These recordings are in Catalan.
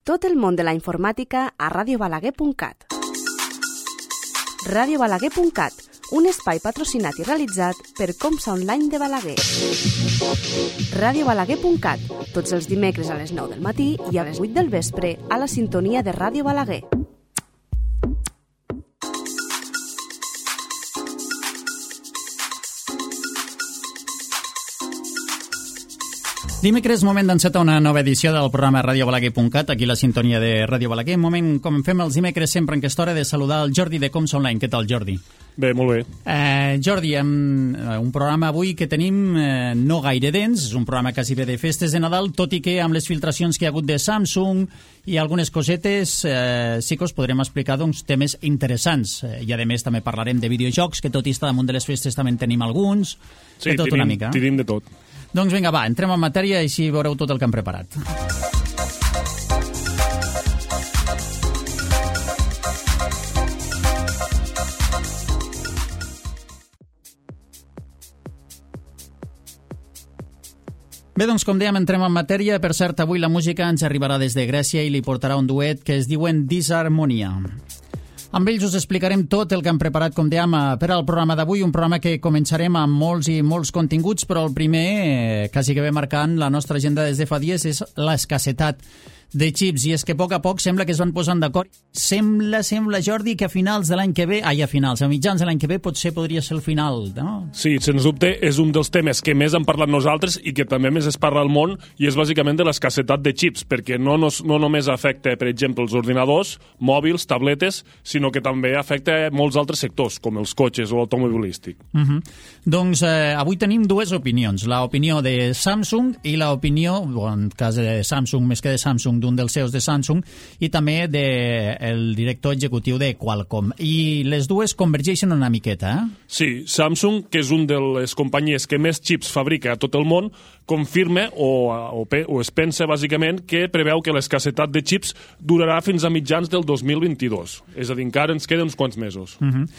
Tot el món de la informàtica a radiobalaguer.cat. radiobalaguer.cat, un espai patrocinat i realitzat per Comsa Online de Balaguer. radiobalaguer.cat, tots els dimecres a les 9 del matí i a les 8 del vespre a la sintonia de Ràdio Balaguer. Dimecres, moment d'encetar una nova edició del programa radiobalaguer.cat, aquí la sintonia de Ràdio Balaguer. Moment, com fem els dimecres, sempre en aquesta hora, de saludar el Jordi de Comsa Online. Què tal, Jordi? Bé, molt bé. Jordi, un programa avui que tenim no gaire dens, és un programa quasi bé de festes de Nadal, tot i que amb les filtracions que hi ha hagut de Samsung i algunes cosetes sí que us podrem explicar temes interessants. I a més també parlarem de videojocs, que tot i estar damunt de les festes també en tenim alguns. Sí, tot una mica. Tenim de tot. Doncs vinga, va, entrem en matèria i així veureu tot el que hem preparat. Bé, doncs, com dèiem, entrem en matèria. Per cert, avui la música ens arribarà des de Grècia i li portarà un duet que es diuen Disharmonia. Amb ells us explicarem tot el que hem preparat, com dèiem, per al programa d'avui, un programa que començarem amb molts i molts continguts, però el primer, quasi que ve marcant la nostra agenda des de fa dies, és l'escassetat de xips, i és que a poc sembla que es van posant d'acord. Sembla, Jordi, que a finals de l'any que ve, a mitjans de l'any que ve potser podria ser el final, no? Sí, sens dubte, és un dels temes que més hem parlat nosaltres i que també més es parla al món, i és bàsicament de l'escassetat de xips, perquè no només afecta, per exemple, els ordinadors, mòbils, tabletes, sinó que també afecta molts altres sectors, com els cotxes o l'automobilístic. Doncs avui tenim dues opinions, l'opinió de Samsung i l'opinió, en cas de Samsung, més que de Samsung, d'un dels CEOs de Samsung, i també del director executiu de Qualcomm. I les dues convergeixen una miqueta, eh? Sí, Samsung, que és una de les companyies que més xips fabrica a tot el món, confirma o es pensa, bàsicament, que preveu que l'escassetat de xips durarà fins a mitjans del 2022. És a dir, encara ens queden uns quants mesos.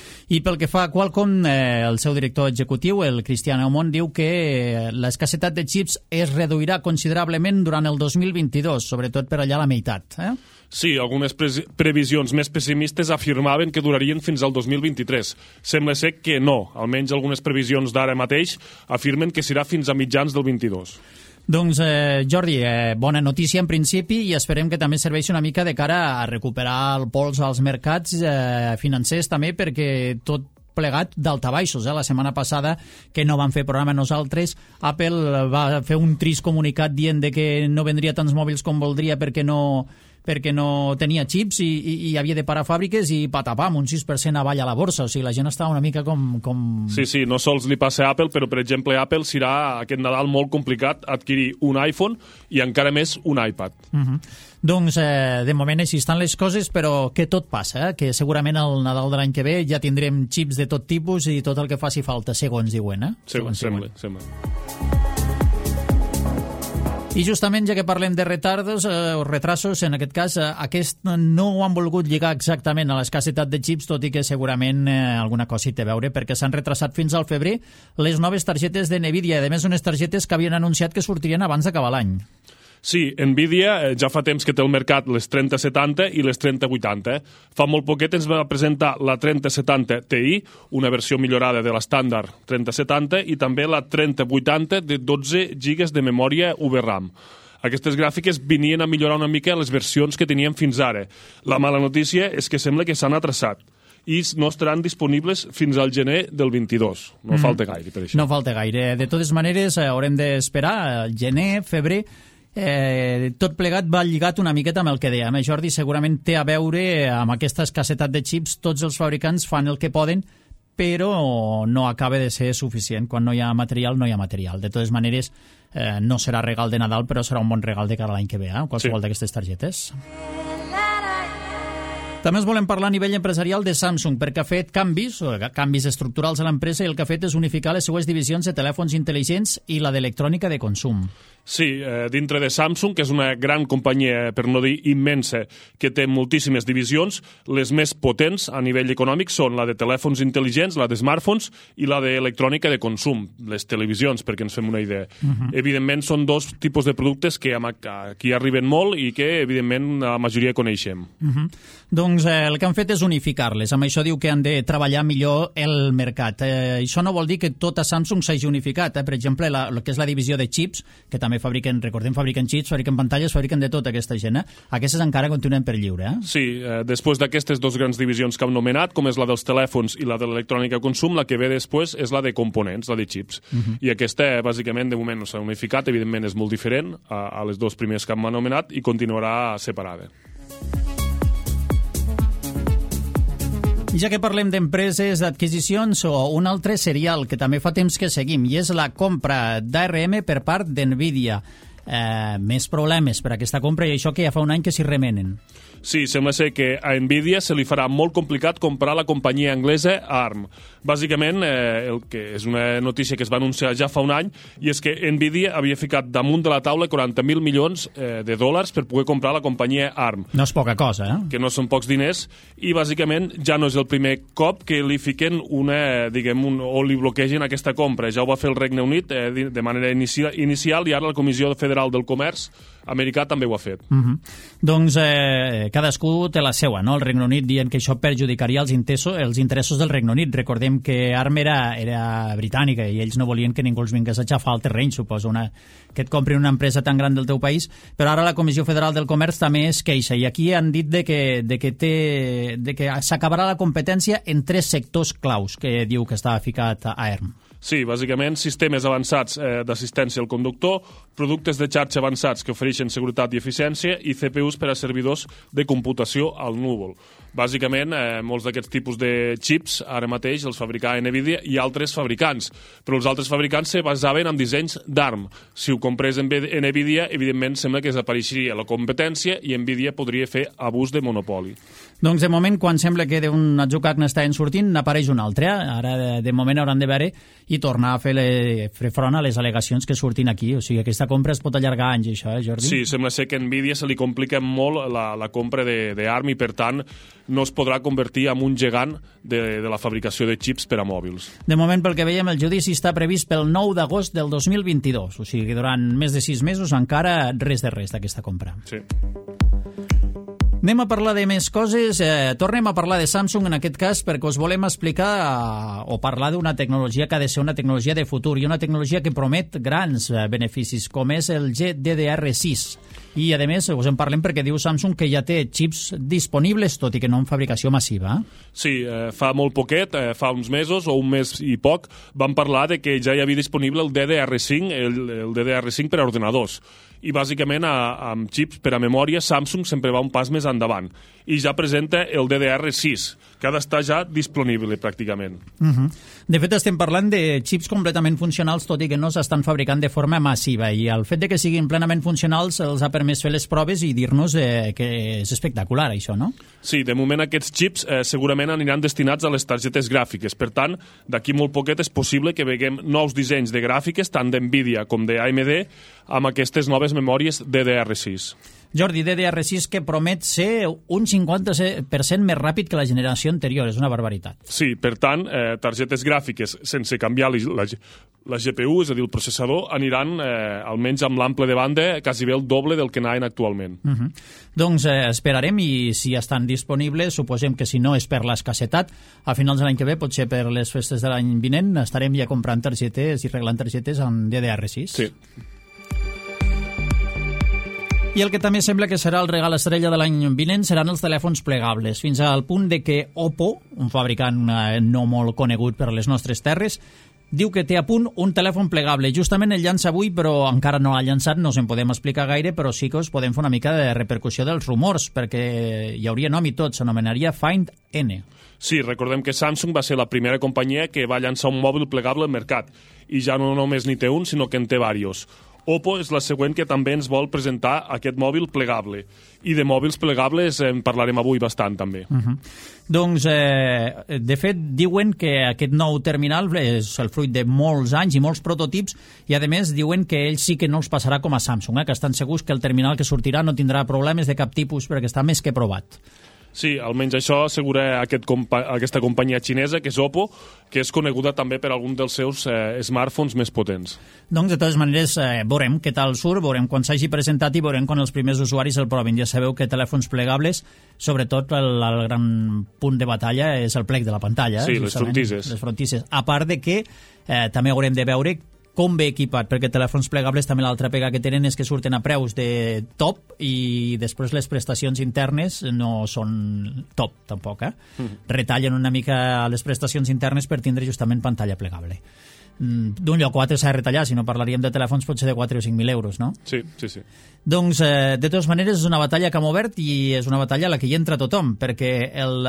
I pel que fa a Qualcomm, el seu director executiu, el Cristian Aumont, diu que l'escassetat de xips es reduirà considerablement durant el 2022, sobretot per allà a la meitat. Sí, algunes previsions més pessimistes afirmaven que durarien fins al 2023. Sembla ser que no. Almenys algunes previsions d'ara mateix afirmen que serà fins a mitjans del 22. Doncs, Jordi, bona notícia en principi, i esperem que també serveixi una mica de cara a recuperar el pols als mercats financers també, perquè tot plegat d'altabaixos. La setmana passada, que no vam fer programa nosaltres, Apple va fer un trist comunicat dient que no vendria tants mòbils com voldria perquè no tenia xips i havia de parar fàbriques, i patapam, un 6% avall a la borsa. O sigui, la gent estava una mica com... Sí, no sols li passa a Apple, però, per exemple, a Apple serà aquest Nadal molt complicat adquirir un iPhone i encara més un iPad. Doncs, de moment així estan les coses, però que tot passa, que segurament al Nadal de l'any que ve ja tindrem xips de tot tipus i tot el que faci falta, segons diuen, eh? Sembla. I justament, ja que parlem de retardos o retrasos, en aquest cas, aquest no ho han volgut lligar exactament a l'escassetat de xips, tot i que segurament alguna cosa hi té a veure, perquè s'han retrasat fins al febrer les noves targetes de NVIDIA, i a més unes targetes que havien anunciat que sortirien abans d'acabar l'any. Sí, NVIDIA ja fa temps que té al mercat les 3070 i les 3080. Fa molt poquet ens va presentar la 3070 Ti, una versió millorada de l'estàndard 3070, i també la 3080 de 12 GB de memòria VRAM. Aquestes gràfiques venien a millorar una mica les versions que teníem fins ara. La mala notícia és que sembla que s'han atrasat i no estaran disponibles fins al gener del 22. No falta gaire per això. No falta gaire. De totes maneres, haurem d'esperar gener, febrer. Tot plegat va lligat una miqueta amb el que dèiem, Jordi. Segurament té a veure amb aquesta escassetat de xips. Tots els fabricants fan el que poden, però no acaba de ser suficient. Quan no hi ha material, no hi ha material. De totes maneres, no serà regal de Nadal, però serà un bon regal de cara a l'any que ve, qualsevol d'aquestes targetes. També es volem parlar a nivell empresarial de Samsung, perquè ha fet canvis estructurals a l'empresa i el que ha fet és unificar les seues divisions de telèfons intel·ligents i la d'electrònica de consum. Sí, dintre de Samsung, que és una gran companyia, per no dir immensa, que té moltíssimes divisions, les més potents a nivell econòmic són la de telèfons intel·ligents, la de smartphones i la d'electrònica de consum, les televisions, perquè ens fem una idea. Evidentment, són dos tipus de productes que aquí arriben molt i que, evidentment, la majoria coneixem. Doncs el que han fet és unificar-les. Amb això diu que han de treballar millor el mercat. Això no vol dir que tot a Samsung s'hagi unificat. Per exemple, el que és la divisió de xips, que també fabriquen xips, fabriquen pantalles, fabriquen de tot aquesta gent. Aquestes encara continuen per lliure. Sí, després d'aquestes dues grans divisions que hem nomenat, com és la dels telèfons i la de l'electrònica de consum, la que ve després és la de components, la de xips. I aquesta, bàsicament, de moment no s'ha unificat, evidentment és molt diferent a les dues primeres que hem anomenat i continuarà separada. Ja que parlem d'empreses, d'adquisicions, o un altre serial que també fa temps que seguim, i és la compra d'ARM per part d'NVIDIA. Més problemes per aquesta compra, i això que ja fa un any que s'hi remenen. Sí, sembla ser que a NVIDIA se li farà molt complicat comprar la companyia anglesa ARM. Bàsicament, el que és una notícia que es va anunciar ja fa un any, i és que NVIDIA havia ficat damunt de la taula 40.000 milions de dòlars per poder comprar la companyia ARM. No és poca cosa, Que no són pocs diners, i bàsicament ja no és el primer cop que li fiquen o li bloquegen aquesta compra. Ja ho va fer el Regne Unit de manera inicial, i ara la Comissió Federal del Comerç americà també ho ha fet. Doncs cadascú té la seua, no? El Regne Unit dient que això perjudicaria els interessos del Regne Unit. Recordem que ARM era britànica i ells no volien que ningú els vingués a xafar el terreny, suposo, que et comprin una empresa tan gran del teu país, però ara la Comissió Federal del Comerç també es queixa, i aquí han dit de que s'acabarà la competència en 3 sectors claus que diu que està ficat a ARM. Sí, bàsicament sistemes avançats d'assistència al conductor, productes de xarxa avançats que ofereixen seguretat i eficiència i CPUs per a servidors de computació al núvol. Bàsicament, molts d'aquests tipus de xips ara mateix els fabricava NVIDIA i altres fabricants, però els altres fabricants se basaven en dissenys d'ARM. Si ho comprés NVIDIA, evidentment sembla que desapareixeria la competència i NVIDIA podria fer abús de monopoli. Doncs de moment, quan sembla que d'un atzucac n'estaven sortint, n'apareix un altre. Ara, de moment, hauran de veure i tornar a fer front a les al·legacions que surtin aquí. O sigui, aquesta compra es pot allargar anys, això, Jordi? Sí, sembla ser que a NVIDIA se li complica molt la compra d'ARM i, per tant, no es podrà convertir en un gegant de la fabricació de xips per a mòbils. De moment, pel que veiem, el judici està previst pel 9 d'agost del 2022. O sigui que durant més de 6 mesos encara res d'aquesta compra. Sí. Anem a parlar de més coses. Tornem a parlar de Samsung en aquest cas perquè us volem explicar o parlar d'una tecnologia que ha de ser una tecnologia de futur i una tecnologia que promet grans beneficis, com és el GDDR6. I, a més, us en parlem perquè diu Samsung que ja té xips disponibles, tot i que no en fabricació massiva. Sí, fa molt poquet, fa uns mesos o un mes i poc, vam parlar de que ja hi havia disponible el DDR5, el DDR5 per a ordenadors. I bàsicament amb xips per a memòria Samsung sempre va un pas més endavant i ja presenta el DDR6 que ha d'estar ja disponible pràcticament. De fet, estem parlant de xips completament funcionals, tot i que no s'estan fabricant de forma massiva, i el fet de que siguin plenament funcionals els ha permès fer les proves i dir-nos que és espectacular, això, no? Sí, de moment aquests xips segurament aniran destinats a les targetes gràfiques. Per tant, d'aquí molt poquet és possible que veiem nous dissenys de gràfiques, tant d'NVIDIA com d'AMD, amb aquestes noves memòries DDR6. Jordi, DDR6 que promet ser un 50% més ràpid que la generació anterior, és una barbaritat. Sí, per tant, targetes gràfiques sense canviar la GPU, és a dir, el processador, aniran, almenys amb l'ample de banda, quasi bé el doble del que anaven actualment. Doncs esperarem, i si estan disponibles, suposem que si no és per l'escassetat, a finals de l'any que ve, potser per les festes de l'any vinent, estarem ja comprant targetes i reglant targetes amb DDR6. Sí. I el que també sembla que serà el regal estrella de l'any vinent seran els telèfons plegables, fins al punt de que Oppo, un fabricant no molt conegut per a les nostres terres, diu que té a punt un telèfon plegable. Justament el llança avui, però encara no l'ha llançat, no us en podem explicar gaire, però sí que us podem fer una mica de repercussió dels rumors, perquè hi hauria nom i tot, s'anomenaria Find N. Sí, recordem que Samsung va ser la primera companyia que va llançar un mòbil plegable al mercat, i ja no només n'hi té un, sinó que en té diversos. Oppo és la següent que també ens vol presentar aquest mòbil plegable. I de mòbils plegables en parlarem avui bastant, també. Doncs, de fet, diuen que aquest nou terminal és el fruit de molts anys i molts prototips i, a més, diuen que ell sí que no els passarà com a Samsung, que estan segurs que el terminal que sortirà no tindrà problemes de cap tipus perquè està més que provat. Sí, almenys això assegura aquesta companyia xinesa, que és Oppo, que és coneguda també per algun dels seus smartphones més potents. Doncs, de totes maneres, veurem què tal surt, veurem quan s'hagi presentat i veurem quan els primers usuaris el provin. Ja sabeu que telèfons plegables, sobretot el gran punt de batalla és el plec de la pantalla. Sí, les frontisses. Les frontisses. A part de que també haurem de veure com ve equipat, perquè telèfons plegables també l'altra pega que tenen és que surten a preus de top i després les prestacions internes no són top, tampoc. Retallen una mica les prestacions internes per tindre justament pantalla plegable. D'un lloc o altre s'ha de retallar, si no parlaríem de telèfons potser de 4 o 5.000 euros, no? Sí. Doncs, de totes maneres, és una batalla que hem obert i és una batalla a la que hi entra tothom, perquè el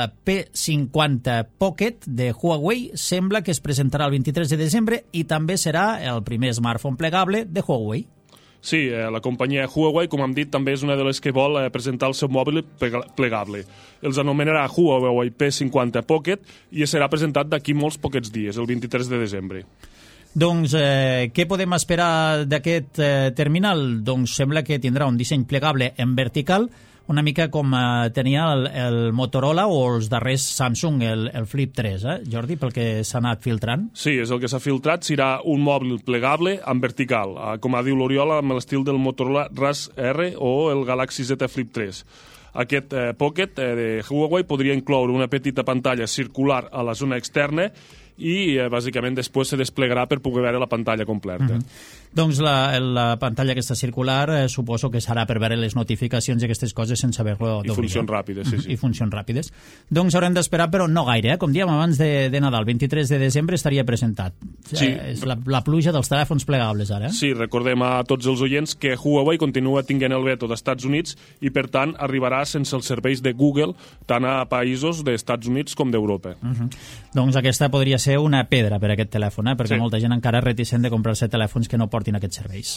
P50 Pocket de Huawei sembla que es presentarà el 23 de desembre i també serà el primer smartphone plegable de Huawei. Sí, la companyia Huawei, com hem dit, també és una de les que vol presentar el seu mòbil plegable. Els anomenarà Huawei P50 Pocket i serà presentat d'aquí molts poquets dies, el 23 de desembre. Doncs, què podem esperar d'aquest terminal? Doncs sembla que tindrà un disseny plegable en vertical, una mica com tenia el Motorola o els darrers Samsung, el Flip 3, Jordi, pel que s'ha anat filtrant? Sí, és el que s'ha filtrat. Serà un mòbil plegable en vertical, com ha dit l'Oriol, amb l'estil del Motorola Razr R o el Galaxy Z Flip 3. Aquest Pocket de Huawei podria incloure una petita pantalla circular a la zona externa i bàsicament després se desplegarà per poder veure la pantalla completa. Doncs la pantalla aquesta circular suposo que serà per veure les notificacions i aquestes coses sense haver-lo d'obrir. I funcions ràpides, sí. I funcions ràpides. Doncs haurem d'esperar, però no gaire, com dèiem abans de Nadal, 23 de desembre estaria presentat. Sí. És la pluja dels telèfons plegables ara. Sí, recordem a tots els oients que Huawei continua tinguent el veto d'Estats Units i per tant arribarà sense els serveis de Google tant a països d'Estats Units com d'Europa. Doncs aquesta podria ser una pedra per a aquest telèfon, perquè molta gent encara és reticent de comprar-se telèfons que no portin aquests serveis.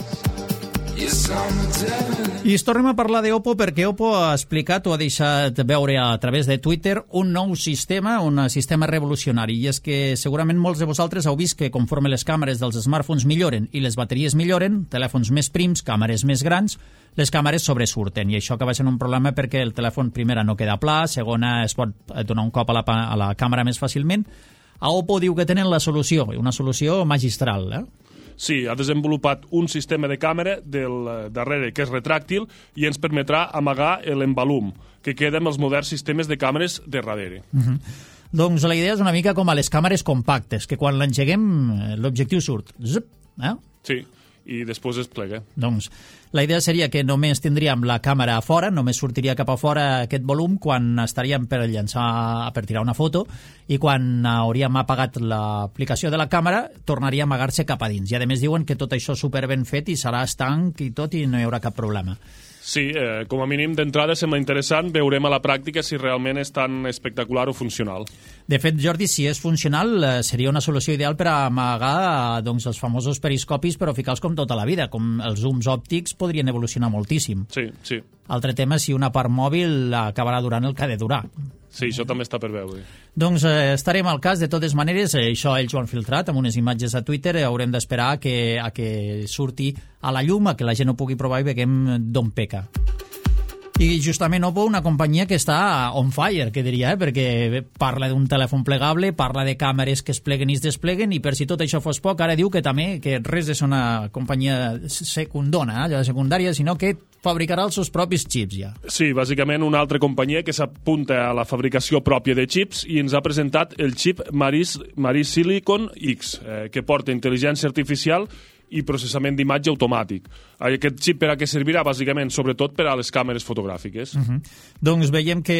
I es tornem a parlar d'Oppo perquè Oppo ha explicat o ha deixat veure a través de Twitter un nou sistema, un sistema revolucionari, i és que segurament molts de vosaltres heu vist que conforme les càmeres dels smartphones milloren i les bateries milloren, telèfons més prims, càmeres més grans, les càmeres sobresurten, i això acaba sent un problema perquè el telèfon, primera, no queda pla, segona, es pot donar un cop a la càmera més fàcilment. A Oppo diu que tenen la solució, una solució magistral, Sí, ha desenvolupat un sistema de càmera del darrere que és retràctil i ens permetrà amagar l'embalum que queda amb els moderns sistemes de càmeres de darrere. Doncs la idea és una mica com a les càmeres compactes, que quan l'engeguem l'objectiu surt. Zup, Sí, i després es plega. Doncs la idea seria que només tindríem la càmera a fora, només sortiria cap a fora aquest volum quan estaríem per tirar una foto, i quan hauríem apagat l'aplicació de la càmera tornaria a amagar-se cap a dins. I a més diuen que tot això super ben fet i serà estanc i tot i no hi haurà cap problema. Sí, com a mínim d'entrada sembla interessant, veurem a la pràctica si realment és tan espectacular o funcional. De fet, Jordi, si és funcional, seria una solució ideal per amagar doncs, els famosos periscopis, però ficar-los com tota la vida, com els zooms òptics podrien evolucionar moltíssim. Sí. Altre tema és si un apart mòbil acabarà durant el que ha de durar. Sí, això també està per veure. Doncs estarem al cas, de totes maneres, això ells ho han filtrat amb unes imatges a Twitter, haurem d'esperar a que surti a la llum, a que la gent ho pugui provar i veiem d'on peca. I justament Oppo, una companyia que està on fire, que diria, perquè parla d'un telèfon plegable, parla de càmeres que es pleguen i es despleguen, i per si tot això fos poc, ara diu que també que res és una companyia secundona, secundària, sinó que fabricarà els seus propis xips ja. Sí, bàsicament una altra companyia que s'apunta a la fabricació pròpia de xips i ens ha presentat el xip Marisilicon X, que porta intel·ligència artificial i processament d'imatge automàtic. Aquest xip per a què servirà? Bàsicament, sobretot per a les càmeres fotogràfiques. Doncs veiem que,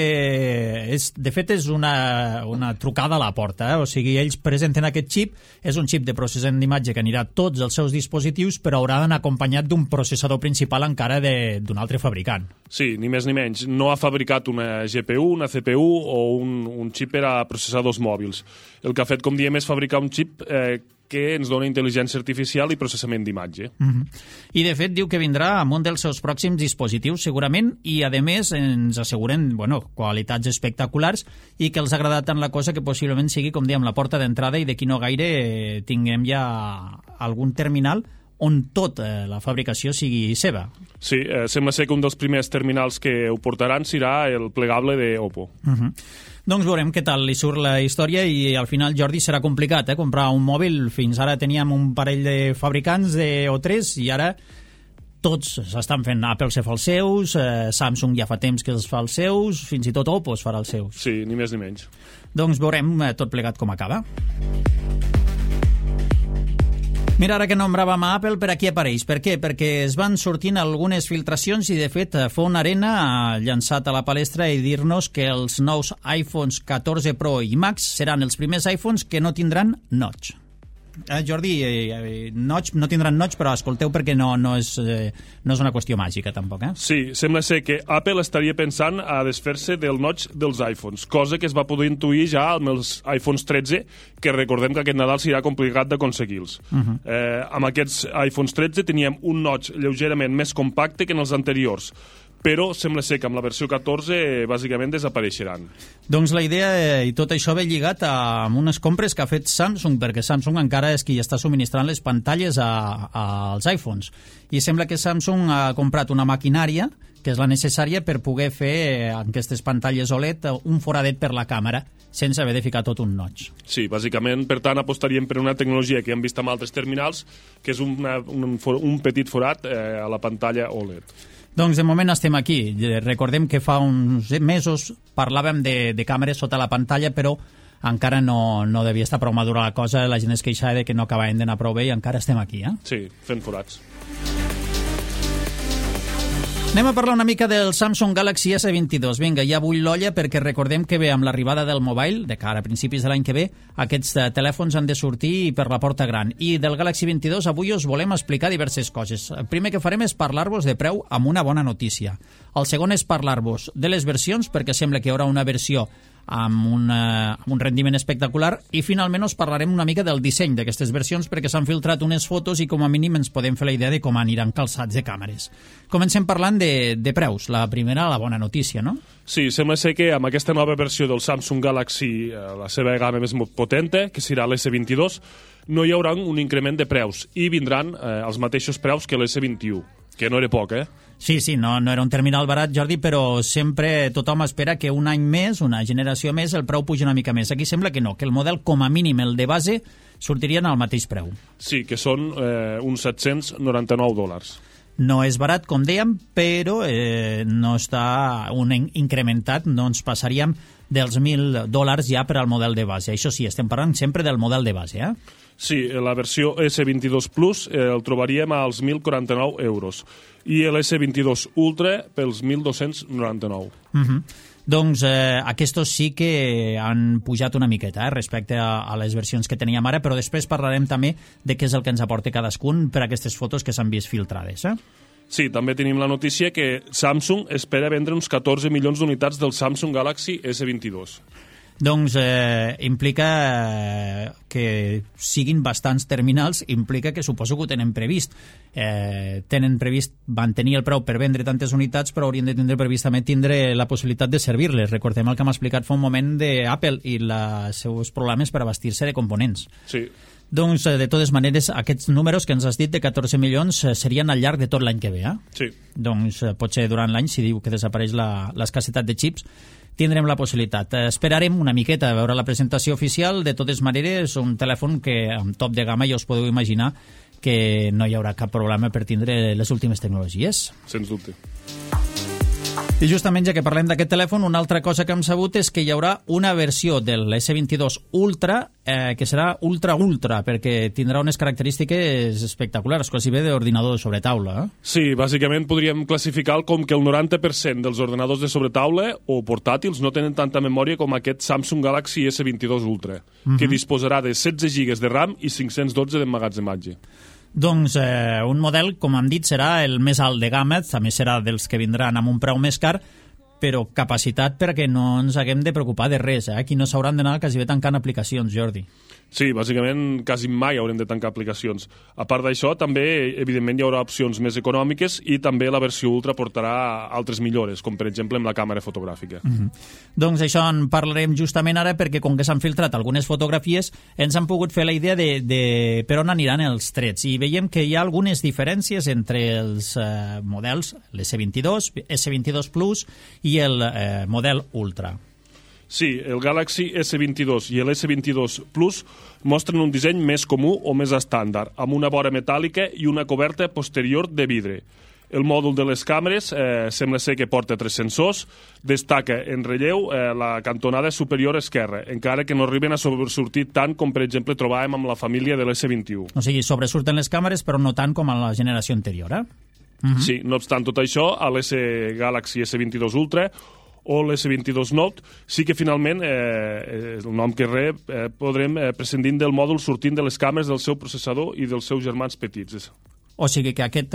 de fet, és una trucada a la porta. O sigui, ells presenten aquest xip, és un xip de processament d'imatge que anirà a tots els seus dispositius, però haurà d'anar acompanyat d'un processador principal encara d'un altre fabricant. Sí, ni més ni menys. No ha fabricat una GPU, una CPU o un xip per a processadors mòbils. El que ha fet, com diem, és fabricar un xip que ens dona intel·ligència artificial i processament d'imatge. I, de fet, diu que vindrà amb un dels seus pròxims dispositius, segurament, i, a més, ens asseguren qualitats espectaculars i que els ha agradat tant la cosa que possiblement sigui, com dèiem, la porta d'entrada i d'aquí no gaire tinguem ja algun terminal on tota la fabricació sigui seva. Sí, sembla ser que un dels primers terminals que ho portaran serà el plegable d'Oppo. Doncs veurem què tal li surt la història i al final, Jordi, serà complicat comprar un mòbil. Fins ara teníem un parell de fabricants o tres i ara tots s'estan fent. Apple se fa els seus, Samsung ja fa temps que els fa els seus, fins i tot Oppo es farà els seus. Sí, ni més ni menys. Doncs veurem tot plegat com acaba. Mira, ara que nombràvem a Apple, per aquí apareix. Per què? Perquè es van sortint algunes filtracions i, de fet, Font Arena ha llançat a la palestra i dir-nos que els nous iPhones 14 Pro i Max seran els primers iPhones que no tindran notch. Jordi, notch, no tindran notch, però escolteu perquè no és una qüestió màgica, tampoc. Sí, sembla ser que Apple estaria pensant a desfer-se del notch dels iPhones, cosa que es va poder intuir ja amb els iPhones 13, que recordem que aquest Nadal serà complicat d'aconseguir-los. Amb aquests iPhones 13 teníem un notch lleugerament més compacte que en els anteriors, però sembla ser que amb la versió 14 bàsicament desapareixeran. Doncs la idea i tot això ve lligat amb unes compres que ha fet Samsung, perquè Samsung encara és qui està subministrant les pantalles als iPhones. I sembla que Samsung ha comprat una maquinària que és la necessària per poder fer en aquestes pantalles OLED un foradet per la càmera sense haver de ficar tot un notch. Sí, bàsicament, per tant, apostaríem per una tecnologia que hem vist amb altres terminals, que és un petit forat a la pantalla OLED. Doncs de moment estem aquí. Recordem que fa uns mesos parlàvem de càmeres sota la pantalla, però encara no devia estar prou madura la cosa. La gent es queixava de que no acabaven d'anar prou bé i encara estem aquí. Sí, fent forats. Anem a parlar una mica del Samsung Galaxy S22. Vinga, ja bull l'olla perquè recordem que bé, amb l'arribada del mobile, de cara a principis de l'any que ve, aquests telèfons han de sortir per la porta gran. I del Galaxy 22 avui us volem explicar diverses coses. El primer que farem és parlar-vos de preu amb una bona notícia. El segon és parlar-vos de les versions, perquè sembla que hi haurà una versió amb un rendiment espectacular, i finalment us parlarem una mica del disseny d'aquestes versions perquè s'han filtrat unes fotos i com a mínim ens podem fer la idea de com aniran calçats de càmeres. Comencem parlant de preus. La primera, la bona notícia, no? Sí, sembla ser que amb aquesta nova versió del Samsung Galaxy, la seva gamma més potente, que serà l'S22, no hi haurà un increment de preus i vindran els mateixos preus que l'S21, que no era poc, Sí, no era un terminal barat, Jordi, però sempre tothom espera que un any més, una generació més, el preu pugi una mica més. Aquí sembla que no, que el model, com a mínim, el de base, sortirien al mateix preu. Sí, que són uns $799. No és barat, com dèiem, però no està incrementat, no ens passaríem dels $1.000 ja per al model de base. Això sí, estem parlant sempre del model de base, Sí, la versió S22 Plus el trobaríem als €1.049 i l'S22 Ultra pels $1.299. Doncs aquests sí que han pujat una miqueta respecte a les versions que teníem ara, però després parlarem també de què és el que ens aporta cadascun per aquestes fotos que s'han vist filtrades. Sí, també tenim la notícia que Samsung espera vendre uns 14 milions d'unitats del Samsung Galaxy S22. Doncs implica que siguin bastants terminals, implica que suposo que ho tenen previst. Tenen previst mantenir el preu per vendre tantes unitats, però haurien de tindre previst també tindre la possibilitat de servir-les. Recordem el que m'ha explicat fa un moment d'Apple i els seus problemes per abastir-se de components. Sí. Doncs, de totes maneres, aquests números que ens has dit de 14 milions serien al llarg de tot l'any que ve, Sí. Doncs potser durant l'any, si diu que desapareix l'escassetat de xips, tindrem la possibilitat. Esperarem una miqueta a veure la presentació oficial. De totes maneres, un telèfon que amb top de gamma ja us podeu imaginar que no hi haurà cap problema per tindre les últimes tecnologies. Sens dubte. I justament, ja que parlem d'aquest telèfon, una altra cosa que hem sabut és que hi haurà una versió de l'S22 Ultra que serà ultra, perquè tindrà unes característiques espectaculars, quasi bé d'ordinador de sobretaula. Sí, bàsicament podríem classificar com que el 90% dels ordenadors de sobretaula o portàtils no tenen tanta memòria com aquest Samsung Galaxy S22 Ultra, que disposarà de 16 GB de RAM i 512 d'emmagatzematge. Doncs un model, com hem dit, serà el més alt de gamma, també serà dels que vindran amb un preu més car, però capacitat perquè no ens haguem de preocupar de res. Aquí no s'hauran d'anar quasi bé tancant aplicacions, Jordi. Sí, bàsicament quasi mai haurem de tancar aplicacions. A part d'això, també, evidentment, hi haurà opcions més econòmiques i també la versió Ultra portarà altres millores, com per exemple amb la càmera fotogràfica. Doncs això en parlarem justament ara perquè com que s'han filtrat algunes fotografies ens han pogut fer la idea de per on aniran els trets i veiem que hi ha algunes diferències entre els models, l'S22, S22 Plus i el model Ultra. Sí, el Galaxy S22 i l'S22 Plus mostren un disseny més comú o més estàndard, amb una vora metàl·lica i una coberta posterior de vidre. El mòdul de les càmeres sembla ser que porta 3 sensors, destaca en relleu la cantonada superior esquerra, encara que no arriben a sobresortir tant com, per exemple, trobàvem amb la família de l'S21. O sigui, sobresurten les càmeres, però no tant com a la generació anterior, Sí, no obstant tot això, a Galaxy S22 Ultra o l'S22 Note, sí que finalment, el nom que rep, podrem prescindir del mòdul sortint de les càmeres del seu processador i dels seus germans petits. O sigui que aquest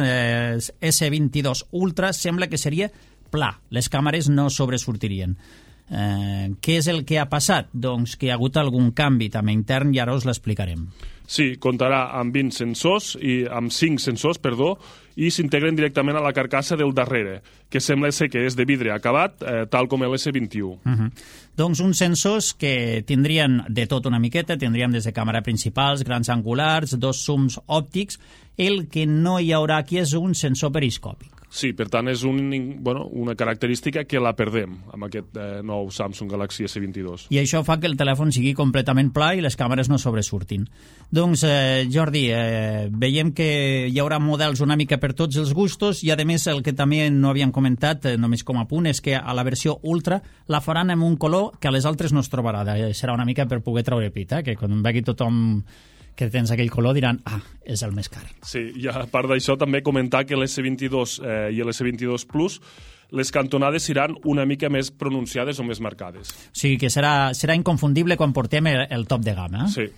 S22 Ultra sembla que seria pla, les càmeres no sobresortirien. Què és el que ha passat? Doncs que hi ha hagut algun canvi també intern i ara us l'explicarem. Sí, comptarà amb 20 sensors, amb 5 sensors, i s'integren directament a la carcassa del darrere, que sembla ser que és de vidre acabat, tal com l'S21. Doncs uns sensors que tindrien de tot una miqueta, tindríem des de càmera principals, grans angulars, 2 zooms òptics. El que no hi haurà aquí és un sensor periscòpic. Sí, per tant, és una característica que la perdem amb aquest nou Samsung Galaxy S22. I això fa que el telèfon sigui completament pla i les càmeres no sobresurtin. Doncs, Jordi, veiem que hi haurà models una mica per tots els gustos i, a més, el que també no havíem comentat, només com a punt, és que a la versió Ultra la faran amb un color que a les altres no es trobarà. Serà una mica per poder treure pit, que quan vegi tothom que tens aquell color diran, és el més car. Sí, i a part d'això també comentar que l'S22 i l'S22 Plus les cantonades seran una mica més pronunciades o més marcades. O sigui que serà inconfundible quan portem el top de gamma. Sí.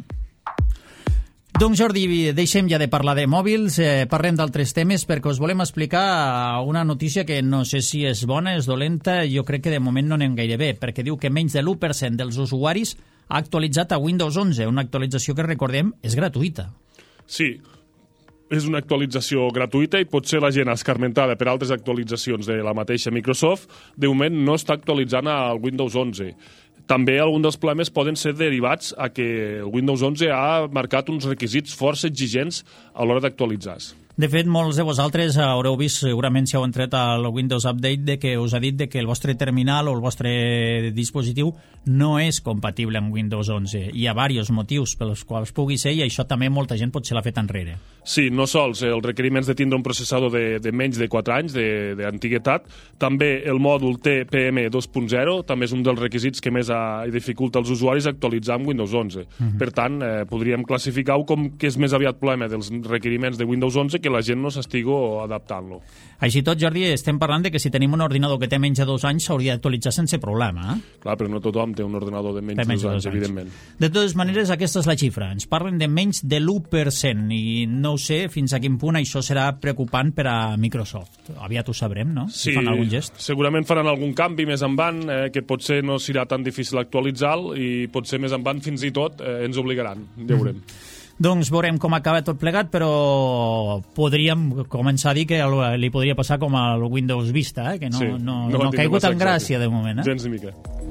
Doncs Jordi, deixem ja de parlar de mòbils, parlem d'altres temes perquè us volem explicar una notícia que no sé si és bona, és dolenta, jo crec que de moment no anem gaire bé, perquè diu que menys de l'1% dels usuaris ha actualitzat a Windows 11, una actualització que, recordem, és gratuïta. Sí, és una actualització gratuïta i potser la gent escarmentada per altres actualitzacions de la mateixa Microsoft, de moment no està actualitzant al Windows 11. També alguns dels problemes poden ser derivats a que el Windows 11 ha marcat uns requisits força exigents a l'hora d'actualitzar-se. De fet, molts de vosaltres haureu vist, segurament si heu entrat al Windows Update, que us ha dit que el vostre terminal o el vostre dispositiu no és compatible amb Windows 11. Hi ha diversos motius pels quals pugui ser i això també molta gent potser l'ha fet enrere. Sí, no sols els requeriments de tindre un processador de menys de 4 anys d'antiguitat, també el mòdul TPM 2.0 també és un dels requisits que més dificulta als usuaris actualitzar amb Windows 11. Per tant, podríem classificar-ho com que és més aviat problema dels requeriments de Windows 11 que la gent no s'estigui adaptant-lo. Així tot, Jordi, estem parlant de que si tenim un ordinador que té menys de 2 anys s'hauria d'actualitzar sense problema. Clar, però no tothom té un ordinador de menys de 2 anys, evidentment. De totes maneres, aquesta és la xifra. Ens parlen de menys de l'1% i no ho sé fins a quin punt això serà preocupant per a Microsoft. Aviat ho sabrem, no? Sí, si fan algun gest. Segurament faran algun canvi més endavant, que potser no serà tan difícil actualitzar-lo i potser més endavant fins i tot ens obligaran. Ja veurem. Doncs veurem com acaba tot plegat, però podríem començar a dir que li podria passar com al Windows Vista, que no ha caigut en gràcia de moment. Gens ni mica.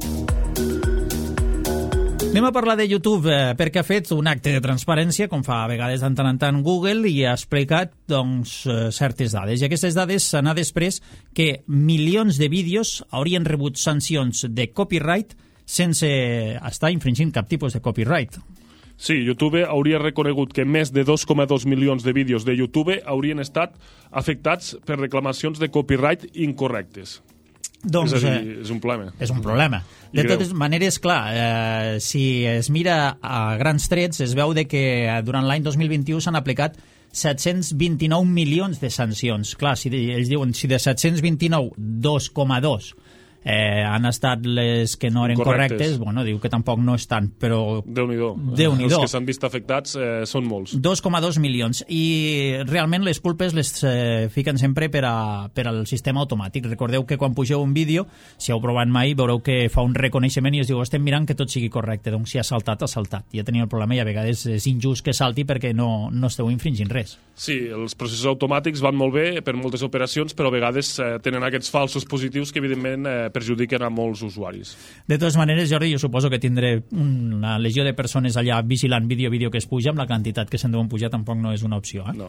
Anem a parlar de YouTube perquè ha fet un acte de transparència, com fa a vegades de tant en tant Google, i ha explicat certes dades. I aquestes dades s'han després que milions de vídeos haurien rebut sancions de copyright sense estar infringint cap tipus de copyright. Sí, YouTube hauria reconegut que més de 2,2 milions de vídeos de YouTube haurien estat afectats per reclamacions de copyright incorrectes. Doncs, és a dir, és un problema. És un problema. De totes maneres, clar, si es mira a grans trets, es veu que durant l'any 2021 s'han aplicat 729 milions de sancions. Clar, ells diuen, si de 729, 2,2 han estat les que no eren correctes. Bueno, diu que tampoc no és tant, però... Déu-n'hi-do. Els que s'han vist afectats són molts. 2,2 milions. I realment les culpes les fiquen sempre per al sistema automàtic. Recordeu que quan pugeu un vídeo, si heu provat mai, veureu que fa un reconeixement i es diu estem mirant que tot sigui correcte. Doncs si ha saltat, ha saltat. Ja teniu el problema i a vegades és injust que salti perquè no esteu infringint res. Sí, els processos automàtics van molt bé per moltes operacions, però a vegades tenen aquests falsos positius que evidentment perjudiquen a molts usuaris. De totes maneres, Jordi, jo suposo que tindré una legió de persones allà vigilant vídeo que es puja, amb la quantitat que se'n deuen pujar tampoc no és una opció. No.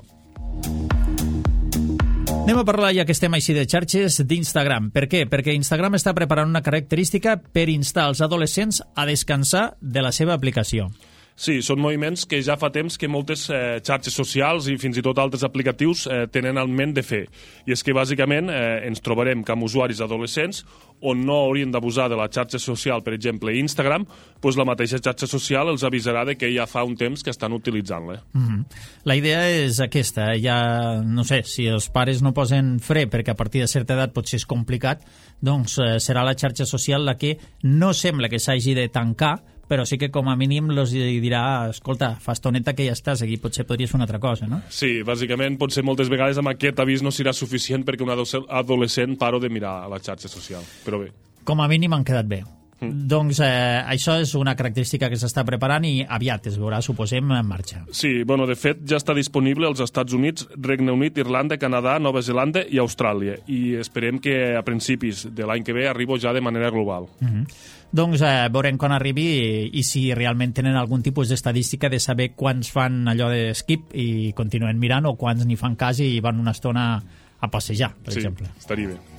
Anem a parlar, ja que estem així de xarxes, d'Instagram. Per què? Perquè Instagram està preparant una característica per instar els adolescents a descansar de la seva aplicació. Sí, són moviments que ja fa temps que moltes xarxes socials i fins i tot altres aplicatius tenen en ment de fer. I és que bàsicament ens trobarem que amb usuaris adolescents on no haurien d'abusar de la xarxa social, per exemple Instagram, doncs la mateixa xarxa social els avisarà de que ja fa un temps que estan utilitzant-la. La idea és aquesta, ja no sé, si els pares no posen fre perquè a partir de certa edat potser és complicat, doncs serà la xarxa social la que no sembla que s'hagi de tancar, però sí que com a mínim els dirà, escolta, fa estoneta que ja estàs aquí, potser podries fer una altra cosa, no? Sí, bàsicament potser moltes vegades amb aquest avís no serà suficient perquè un adolescent paro de mirar la xarxa social, però bé. Com a mínim han quedat bé. Doncs això és una característica que s'està preparant i aviat es veurà, suposem, en marxa. Sí, bueno, de fet ja està disponible als Estats Units, Regne Unit, Irlanda, Canadà, Nova Zelanda i Austràlia, i esperem que a principis de l'any que ve arribi ja de manera global. Doncs veurem quan arribi i si realment tenen algun tipus d'estadística de saber quants fan allò de skip i continuen mirant o quants n'hi fan cas i van una estona a passejar, per exemple. Sí, estaria bé.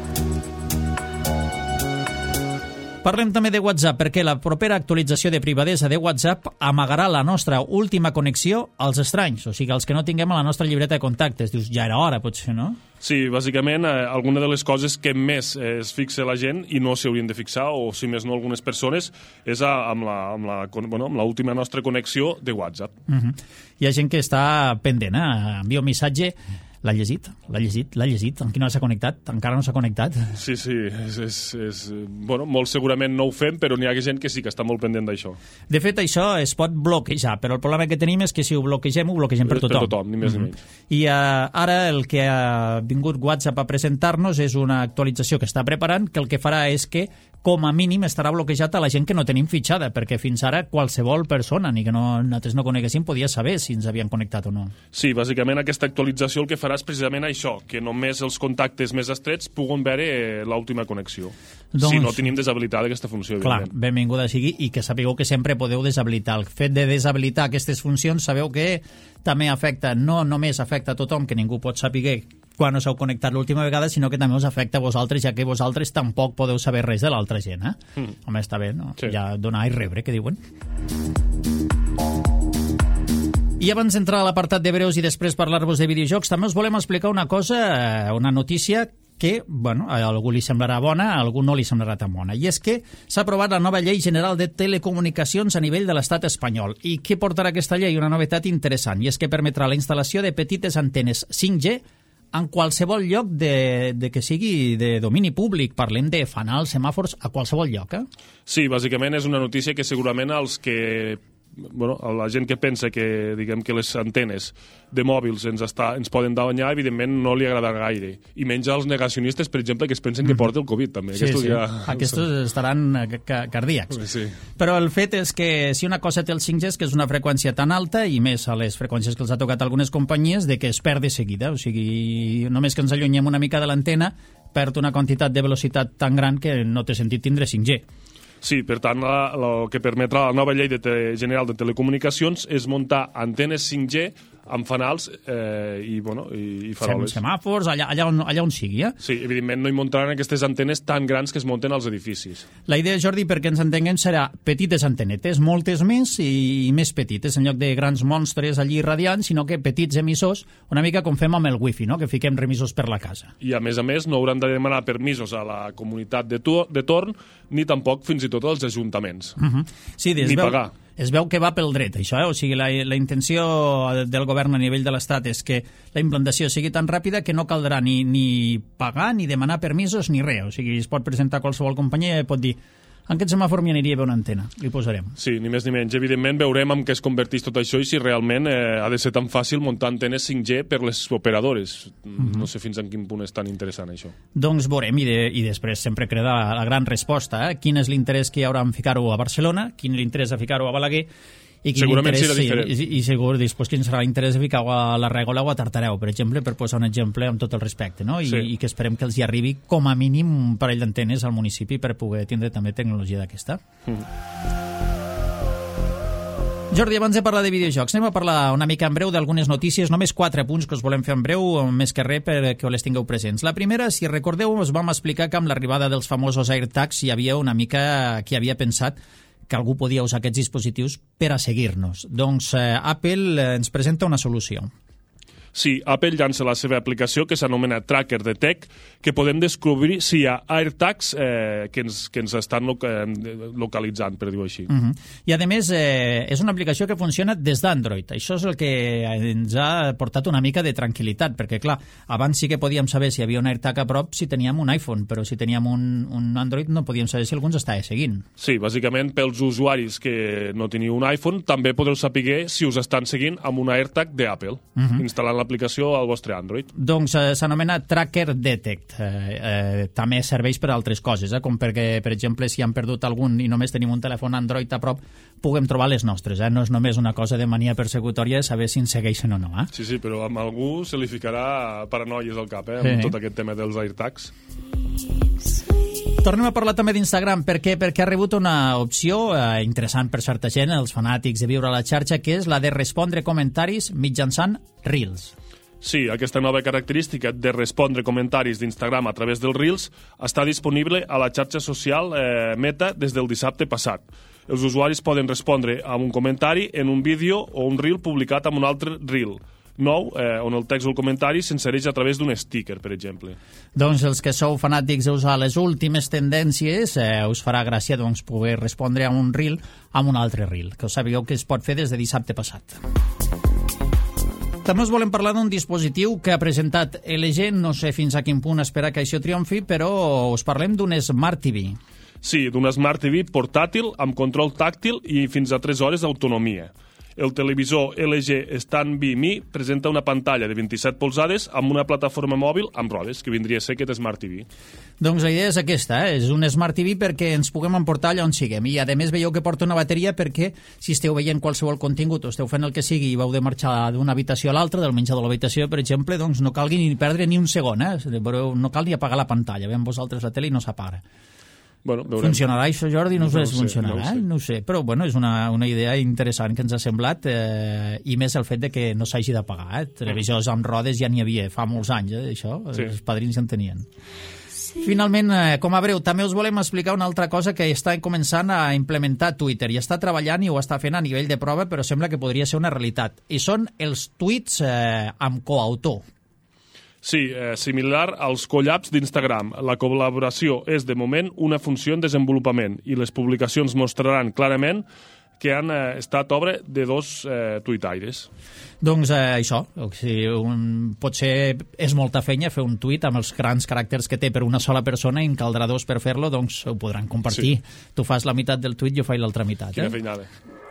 Parlem també de WhatsApp, perquè la propera actualització de privadesa de WhatsApp amagarà la nostra última connexió als estranys, o sigui, els que no tinguem a la nostra llibreta de contactes. Dius, ja era hora, potser, no? Sí, bàsicament, alguna de les coses que més es fixa la gent i no s'haurien de fixar, o si més no algunes persones, és amb l'última nostra connexió de WhatsApp. Hi ha gent que està pendent, envia un missatge. L'ha llegit? Amb qui no s'ha connectat? Encara no s'ha connectat? Sí, bueno, molt segurament no ho fem, però n'hi ha gent que sí que està molt pendent d'això. De fet, això es pot bloquejar, però el problema que tenim és que si ho bloquegem per tothom. Per tothom, ni més ni menys. I ara el que ha vingut WhatsApp a presentar-nos és una actualització que està preparant, que el que farà és que com a mínim estarà bloquejat a la gent que no tenim fitxada, perquè fins ara qualsevol persona, ni que nosaltres no coneguéssim, podia saber si ens havien connectat o no. Sí, bàsicament aquesta actualització el que farà és precisament això, que només els contactes més estrets puguen veure l'última connexió. Si no tenim deshabilitada aquesta funció, evidentment. Clar, benvinguda sigui, i que sapigueu que sempre podeu deshabilitar. El fet de deshabilitar aquestes funcions, sabeu que també afecta, no només afecta a tothom, que ningú pot saber quan us heu connectat l'última vegada, sinó que també us afecta a vosaltres, ja que vosaltres tampoc podeu saber res de l'altra gent, Home, està bé, no? Sí. Ja donar i rebre, que diuen. I abans d'entrar a l'apartat de breus i després parlar-vos de videojocs, també us volem explicar una cosa, una notícia que, bueno, a algú li semblarà bona, a algú no li semblarà tan bona. I és que s'ha aprovat la nova Llei General de Telecomunicacions a nivell de l'estat espanyol. I què portarà aquesta llei? Una novetat interessant, i és que permetrà la instal·lació de petites antenes 5G en qualsevol lloc que sigui de domini públic. Parlem de fanals, semàfors, a qualsevol lloc, Sí, bàsicament és una notícia que segurament els que... la gent que pensa que, diguem, que les antenes de mòbils ens poden danyar, evidentment no li agradarà gaire. I menys als negacionistes, per exemple, que es pensen que porta el Covid, també. Sí, Aquestos estaran cardíacs. Sí. Però el fet és que si una cosa té el 5G és que és una freqüència tan alta, i més a les freqüències que els ha tocat algunes companyies, de que es perd de seguida. O sigui, només que ens allunyem una mica de l'antena, perd una quantitat de velocitat tan gran que no té sentit tindre 5G. Sí, per tant, el que permetrà la nova llei general de telecomunicacions és muntar antenes 5G amb fanals i faroles. Semàfors, allà on sigui, Sí, evidentment no hi muntaran aquestes antenes tan grans que es munten als edificis. La idea, Jordi, perquè ens entenguem, serà petites antenetes, moltes més i més petites, en lloc de grans monstres allí radiants, sinó que petits emissors, una mica com fem amb el wifi, no?, que fiquem remissors per la casa. I a més, no hauran de demanar permisos a la comunitat de torn, ni tampoc fins i tot als ajuntaments. Sí, ni pagar. es veu que va pel dret, això, O sigui, la intenció del govern a nivell de l'Estat és que la implantació sigui tan ràpida que no caldrà ni pagar, ni demanar permisos, ni res. O sigui, es pot presentar qualsevol companyia i pot dir en aquest semàfor m'hi aniria bé una antena, li posarem. Sí, ni més ni menys. Evidentment veurem en què es converteix tot això i si realment ha de ser tan fàcil muntar antenes 5G per les operadores. No sé fins en quin punt és tan interessant això. Doncs veurem, i després sempre queda la gran resposta. Quin és l'interès que hi haurà en ficar-ho a Barcelona, quin és l'interès a ficar-ho a Balaguer, i segurament serà diferent. I segur després quin serà l'interès de ficar-ho a la Règola o a Tartareu, per exemple, per posar un exemple amb tot el respecte, no? I que esperem que els hi arribi com a mínim un parell d'antenes al municipi per poder tindre també tecnologia d'aquesta. Jordi, abans de parlar de videojocs, anem a parlar una mica en breu d'algunes notícies, només 4 punts que us volem fer en breu, més que res perquè les tingueu presents. La primera, si recordeu, us vam explicar que amb l'arribada dels famosos AirTags hi havia una mica qui havia pensat que algú podia usar aquests dispositius per a seguir-nos. Doncs Apple ens presenta una solució. Sí, Apple llança la seva aplicació que s'anomena Tracker Detect, que podem descobrir si hi ha AirTags que ens estan localitzant, per dir-ho així. I, a més, és una aplicació que funciona des d'Android. Això és el que ens ha portat una mica de tranquil·litat, perquè, clar, abans sí que podíem saber si hi havia un AirTag a prop si teníem un iPhone, però si teníem un Android no podíem saber si algú ens estava seguint. Sí, bàsicament, pels usuaris que no teniu un iPhone, també podeu saber si us estan seguint amb un AirTag d'Apple, instal·lant l'aplicació al vostre Android. Doncs s'anomena Tracker Detect. També serveix per a altres coses, com perquè, per exemple, si han perdut algun i només tenim un telèfon Android a prop, puguem trobar les nostres. No és només una cosa de mania persecutòria saber si ens segueixen o no. Sí, però amb algú se li ficarà paranoies al cap, amb tot aquest tema dels AirTags. Tornem a parlar també d'Instagram. Per què? Perquè ha rebut una opció interessant per certa gent, els fanàtics de viure a la xarxa, que és la de respondre comentaris mitjançant Reels. Sí, aquesta nova característica de respondre comentaris d'Instagram a través dels Reels està disponible a la xarxa social Meta des del dissabte passat. Els usuaris poden respondre a un comentari en un vídeo o un Reel publicat amb un altre Reel nou, on el text del comentari s'insereix a través d'un sticker, per exemple. Doncs els que sou fanàtics a usar les últimes tendències, us farà gràcia poder respondre a un Reel amb un altre Reel, que us sabíeu que es pot fer des de dissabte passat. També us volem parlar d'un dispositiu que ha presentat LG, no sé fins a quin punt espera que això triomfi, però us parlem d'un Smart TV. Sí, d'un Smart TV portàtil amb control tàctil i fins a 3 hores d'autonomia. El televisor LG Stand-By Me presenta una pantalla de 27 polzades amb una plataforma mòbil amb rodes, que vindria a ser aquest Smart TV. Doncs la idea és aquesta, és un Smart TV perquè ens puguem emportar allà on siguem. I a més veieu que porta una bateria perquè si esteu veient qualsevol contingut o esteu fent el que sigui i vau de marxar d'una habitació a l'altra, del menjador a l'habitació, per exemple, doncs no calgui ni perdre ni un segon, però no cal ni apagar la pantalla. Veiem vosaltres la tele i no s'apaga. Bueno, funcionarà això, Jordi? No sé si funcionarà, no ho sé. Però bueno, és una idea interessant que ens ha semblat, i més el fet de que no s'hagi de pagar. Televisors amb rodes ja n'hi havia fa molts anys, això, sí. Els padrins ja en tenien. Finalment, com a breu, també us volem explicar una altra cosa que està començant a implementar Twitter i està treballant i ho està fent a nivell de prova, però sembla que podria ser una realitat. I són els tuits amb coautor. Sí, similar als collabs d'Instagram. La col·laboració és, de moment, una funció en desenvolupament i les publicacions mostraran clarament que han estat obra de 2 tuitaires. Doncs això, o sigui, potser és molta feina fer un tuit amb els grans caràcters que té per una sola persona i en caldrà 2 per fer-lo, doncs ho podran compartir. Sí. Tu fas la meitat del tuit, jo faig l'altra meitat. Quina feinada.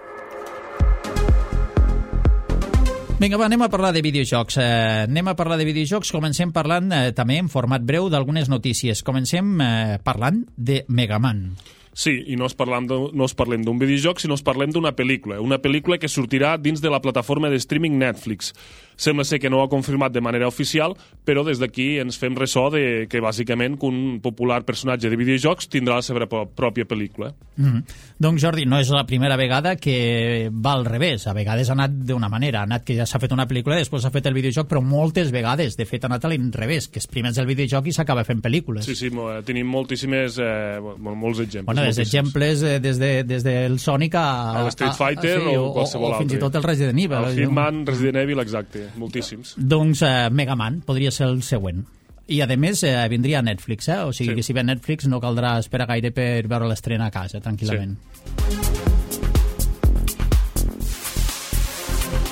Vinga, va, anem a parlar de videojocs. Comencem parlant també en format breu d'algunes notícies. Comencem parlant de Mega Man. Sí, i no es parlem d'un videojoc, sinó es parlem d'una pel·lícula que sortirà dins de la plataforma de streaming Netflix. Sembla ser que no ho ha confirmat de manera oficial, però des d'aquí ens fem ressò de que bàsicament un popular personatge de videojocs tindrà la seva pròpia pel·lícula. Doncs, Jordi, no és la primera vegada que va al revés. A vegades ha anat d'una manera, ha anat que ja s'ha fet una pel·lícula i després s'ha fet el videojoc, però moltes vegades, de fet, ha anat a l'inrevés, que es primer és el videojoc i s'acaba fent pel·lícules. Sí, tenim molts exemples. Bueno, des d'exemples des del Sonic a Street Fighter o qualsevol altre. O fins i tot el Resident Evil. El Hitman, Resident Evil, exacte, moltíssims. Doncs Mega Man podria ser el següent. I, a més, vindria a Netflix, o sigui que si ve a Netflix no caldrà esperar gaire per veure l'estrena a casa, tranquil·lament. Sí.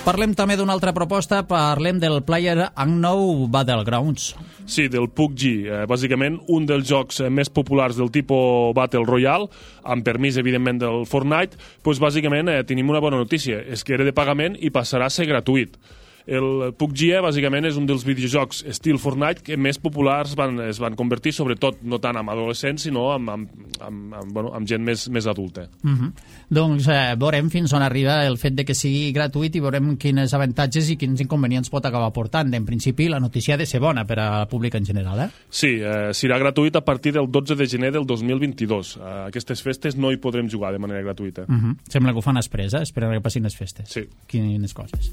Parlem també d'una altra proposta, parlem del PlayerUnknown's Battlegrounds. Sí, del PUBG. Bàsicament, un dels jocs més populars del tipus Battle Royale, amb permís, evidentment, del Fortnite, doncs bàsicament tenim una bona notícia, és que era de pagament i passarà a ser gratuït. El PUBG, bàsicament, és un dels videojocs estil Fortnite que més populars es van convertir, sobretot no tant amb adolescents, sinó amb gent més adulta. Doncs veurem fins on arriba el fet de que sigui gratuït i veurem quins avantatges i quins inconvenients pot acabar portant. En principi, la notícia ha de ser bona per al públic en general. Sí, serà gratuït a partir del 12 de gener del 2022. Aquestes festes no hi podrem jugar de manera gratuïta. Sembla que ho fan després, esperen que passin les festes. Sí. Quines coses.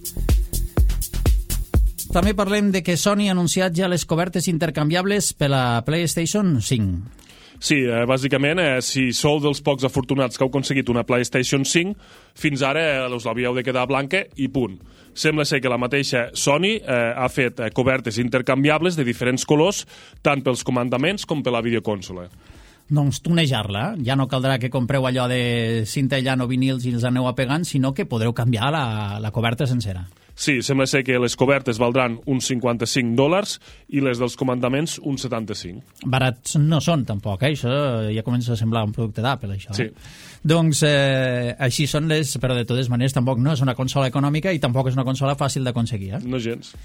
També parlem de que Sony ha anunciat ja les cobertes intercanviables per la PlayStation 5. Sí, bàsicament, si sou dels pocs afortunats que heu aconseguit una PlayStation 5, fins ara us l'havíeu de quedar blanca i punt. Sembla ser que la mateixa Sony ha fet cobertes intercanviables de diferents colors, tant pels comandaments com per la videoconsola. Doncs tunejar-la. Ja no caldrà que compreu allò de cinta llant o vinils i els aneu apegant, sinó que podreu canviar la coberta sencera. Sí, sembla ser que les cobertes valdran uns $55 i les dels comandaments uns 75. Barats no són, tampoc, Això ja comença a semblar un producte d'Apple, això. Sí. Doncs així són les, però de totes maneres tampoc no és una consola econòmica i tampoc és una consola fàcil d'aconseguir. No gens.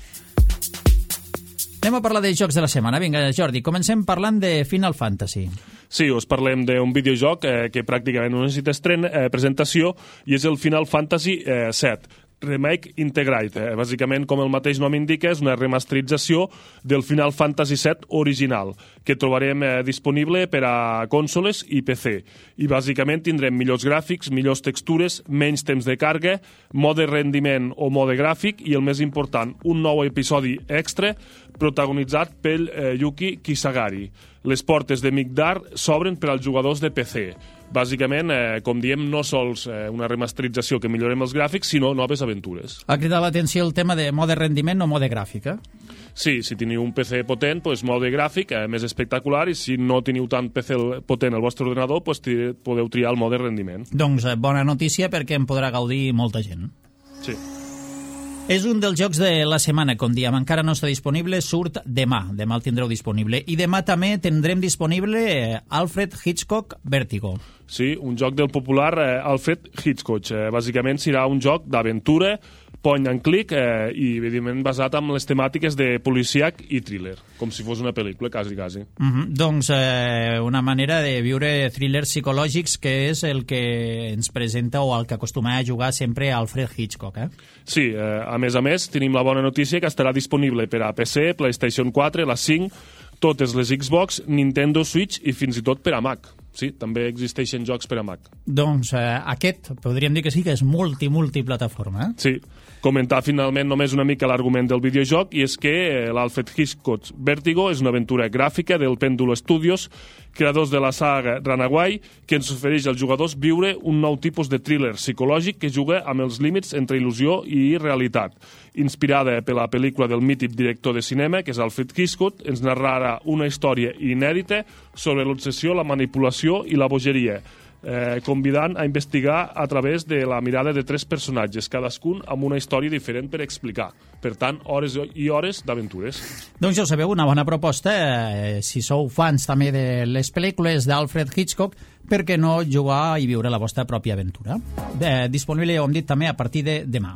Anem a parlar de jocs de la setmana. Vinga, Jordi, comencem parlant de Final Fantasy. Sí, us parlem d'un videojoc que pràcticament no necessita presentació i és el Final Fantasy VII. Remake Integrate. Bàsicament, com el mateix nom indica, és una remasterització del Final Fantasy VII original, que trobarem disponible per a consoles i PC. I bàsicament tindrem millors gràfics, millors textures, menys temps de càrrega, mode rendiment o mode gràfic i, el més important, un nou episodi extra protagonitzat pel Yuki Kisagari. Les portes de Migdar s'obren per als jugadors de PC. Bàsicament, com diem, no sols una remasterització que millorem els gràfics, sinó noves aventures. Ha cridat l'atenció el tema de mode rendiment o mode gràfic, Sí, si teniu un PC potent, doncs mode gràfic, més espectacular, i si no teniu tant PC potent al vostre ordenador, doncs podeu triar el mode rendiment. Doncs bona notícia perquè en podrà gaudir molta gent. Sí. És un dels jocs de la setmana, com diem. Encara no està disponible, surt demà. Demà el tindreu disponible. I demà també tindrem disponible Alfred Hitchcock Vertigo. Sí, un joc del popular Alfred Hitchcock. Bàsicament serà un joc d'aventura, point and click i, evidentment, basat en les temàtiques de policíac i thriller, com si fos una pel·lícula, quasi. Doncs una manera de viure thrillers psicològics que és el que ens presenta o el que acostuma a jugar sempre Alfred Hitchcock, Sí, a més, tenim la bona notícia que estarà disponible per a PC, PlayStation 4, la 5, totes les Xbox, Nintendo Switch i fins i tot per a Mac. Sí, també existeixen jocs per a Mac. Doncs aquest podríem dir que sí que és multiplataforma. Sí. Comentar finalment només una mica l'argument del videojoc, i és que l'Alfred Hitchcock Vertigo és una aventura gràfica del Pendulo Studios, creadors de la saga Runaway, que ens ofereix als jugadors viure un nou tipus de thriller psicològic que juga amb els límits entre il·lusió i realitat. Inspirada per la pel·lícula del mític director de cinema, que és Alfred Hitchcock, ens narrarà una història inèdita sobre l'obsessió, la manipulació i la bogeria, convidant a investigar a través de la mirada de 3 personatges, cadascun amb una història diferent per explicar. Per tant, hores i hores d'aventures. Doncs ja ho sabeu, una bona proposta. Si sou fans també de les pel·lícules d'Alfred Hitchcock, per què no jugar i viure la vostra pròpia aventura? Disponible, ja ho hem dit, també a partir de demà.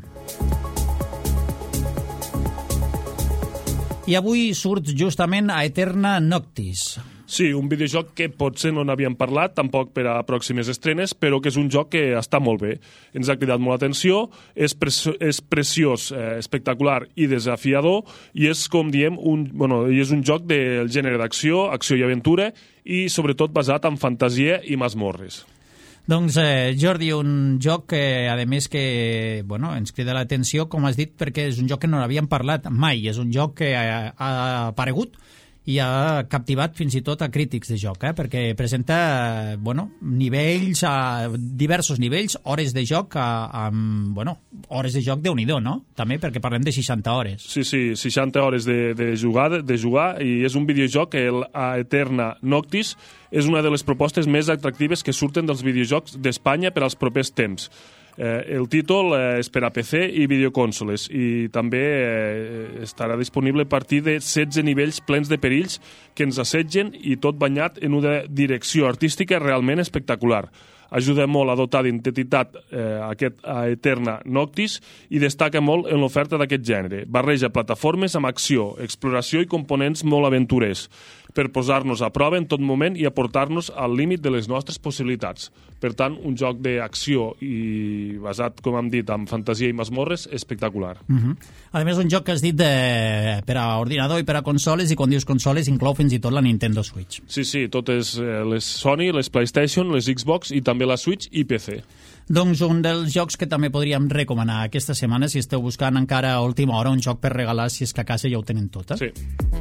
I avui surt justament a Aeterna Noctis. Sí, un videojoc que potser no n'havíem parlat, tampoc per a pròximes estrenes, però que és un joc que està molt bé. Ens ha cridat molt l'atenció, és preciós, espectacular i desafiador, i és, com diem, és un joc del gènere d'acció, acció i aventura, i sobretot basat en fantasia i masmorres. Doncs, Jordi, un joc que, a més, que ens crida l'atenció, com has dit, perquè és un joc que no n'havíem parlat mai. És un joc que ha aparegut i ha captivat fins i tot a crítics de joc, perquè presenta nivells, diversos nivells, hores de joc, hores de joc Déu-n'hi-do, no? També perquè parlem de 60 hores. Sí, 60 hores de jugar, i és un videojoc que Aeterna Noctis és una de les propostes més atractives que surten dels videojocs d'Espanya per als propers temps. El títol és per a PC i videoconsoles i també estarà disponible a partir de 16 nivells plens de perills que ens assetgen i tot banyat en una direcció artística realment espectacular. Ajuda molt a dotar d'identitat aquest Aeterna Noctis i destaca molt en l'oferta d'aquest gènere. Barreja plataformes amb acció, exploració i components molt aventurers per posar-nos a prova en tot moment i aportar-nos al límit de les nostres possibilitats. Per tant, un joc d'acció i basat, com hem dit, en fantasia i masmorres, espectacular. A més, un joc que has dit per a ordinador i per a consoles, i quan dius consoles inclou fins i tot la Nintendo Switch. Sí, totes les Sony, les PlayStation, les Xbox i també la Switch i PC. Doncs un dels jocs que també podríem recomanar aquesta setmana, si esteu buscant encara a última hora un joc per regalar, si és que a casa ja ho tenen tot. Sí.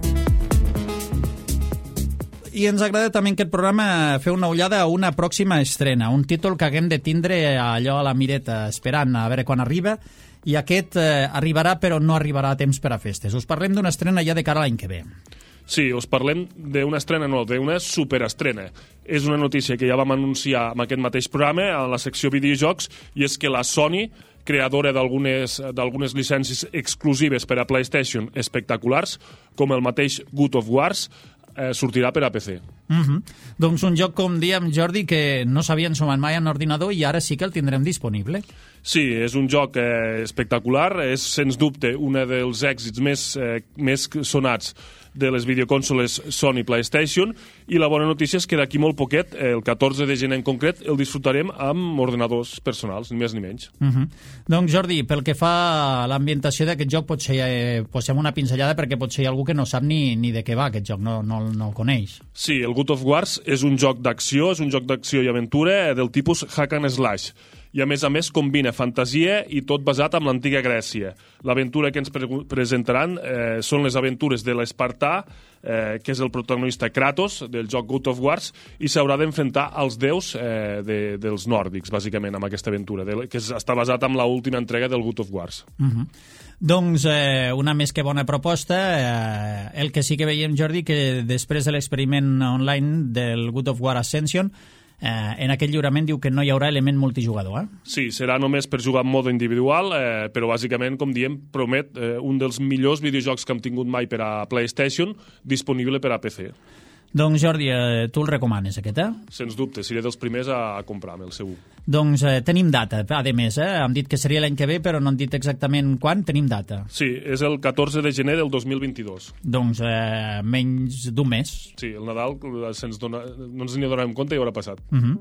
I ens agrada també en aquest programa fer una ullada a una pròxima estrena, un títol que haguem de tindre allò a la mireta, esperant a veure quan arriba, i aquest arribarà però no arribarà a temps per a festes. Us parlem d'una estrena ja de cara a l'any que ve. Sí, us parlem d'una estrena, no, d'una superestrena. És una notícia que ja vam anunciar en aquest mateix programa, a la secció videojocs, i és que la Sony, creadora d'algunes llicències exclusives per a PlayStation espectaculars, com el mateix God of Wars, sortirà per a PC. Doncs un joc, com dèiem, Jordi, que no s'havia ensumat mai en ordinador i ara sí que el tindrem disponible. Sí, és un joc espectacular, és sens dubte un dels èxits més sonats de les videoconsoles Sony PlayStation, i la bona notícia és que d'aquí molt poquet, el 14 de gener en concret, el disfrutarem amb ordenadors personals, ni més ni menys. Doncs Jordi, pel que fa a l'ambientació d'aquest joc, potser posem una pinzellada perquè potser hi ha algú que no sap ni de què va aquest joc, no el coneix. Sí, el God of Wars és un joc d'acció, i aventura del tipus hack and slash. I a més combina fantasia i tot basat en l'antiga Grècia. L'aventura que ens presentaran són les aventures de l'Espartà, que és el protagonista Kratos del joc God of Wars, i s'haurà d'enfrontar als déus dels nòrdics, bàsicament, amb aquesta aventura, que està basat en l'última entrega del God of Wars. Doncs una més que bona proposta. El que sí que veiem, Jordi, que després de l'experiment online del God of War Ascension, en aquest lliurament diu que no hi haurà element multijugador. Sí, serà només per jugar en mode individual, però bàsicament, com diem, promet un dels millors videojocs que hem tingut mai per a PlayStation, disponible per a PC. Doncs Jordi, tu el recomanes aquest, Sens dubte, seré dels primers a comprar-me, el segur. Doncs tenim data, a més, hem dit que seria l'any que ve, però no han dit exactament quan, tenim data. Sí, és el 14 de gener del 2022. Doncs menys d'un mes. Sí, el Nadal no ens n'hi adonarem compte i haurà passat.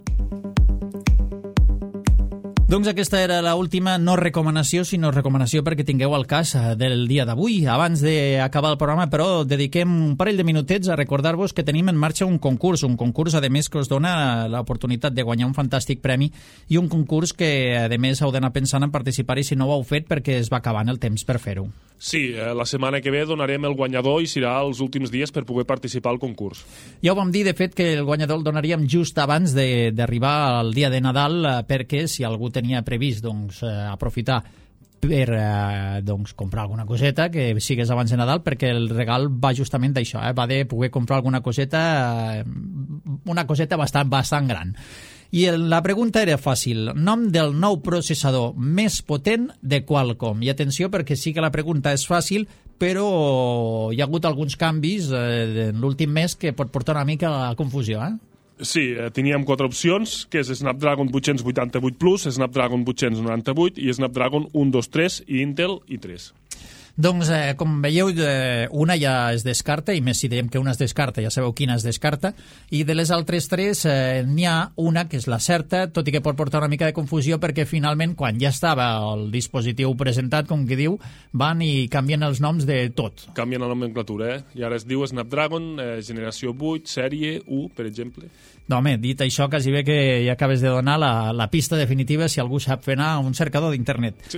Doncs aquesta era l'última no recomanació, sinó recomanació perquè tingueu el cas del dia d'avui. Abans d'acabar el programa, però, dediquem un parell de minutets a recordar-vos que tenim en marxa un concurs, a més, que us dona l'oportunitat de guanyar un fantàstic premi i un concurs que, a més, heu d'anar pensant en participar-hi si no ho heu fet perquè es va acabant el temps per fer-ho. Sí, la setmana que ve donarem el guanyador i serà els últims dies per poder participar al concurs. Ja ho vam dir, de fet, que el guanyador el donaríem just abans d'arribar al dia de Nadal, perquè si algú tenia previst aprofitar per comprar alguna coseta que sigués abans de Nadal, perquè el regal va justament d'això, va de poder comprar alguna coseta, una coseta bastant gran. I la pregunta era fàcil. Nom del nou processador més potent de Qualcomm. I atenció, perquè sí que la pregunta és fàcil, però hi ha hagut alguns canvis en l'últim mes que pot portar una mica a confusió, Sí, teníem 4 opcions, que és Snapdragon 888 Plus, Snapdragon 898 i Snapdragon 123 i Intel i3. Doncs, com veieu, una ja es descarta, i més si diem que una es descarta, ja sabeu quina es descarta, i de les altres 3 n'hi ha una que és la certa, tot i que pot portar una mica de confusió perquè finalment, quan ja estava el dispositiu presentat, com que diu, van i canvien els noms de tot. Canvien la nomenclatura, i ara es diu Snapdragon generació 8, sèrie 1, per exemple. No, home, dit això, quasi bé que ja acabes de donar la pista definitiva si algú sap fer anar a un cercador d'internet. Sí.